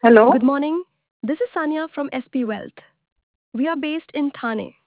Hello. Good morning. This is Sanya from SP Wealth. We are based in Thane.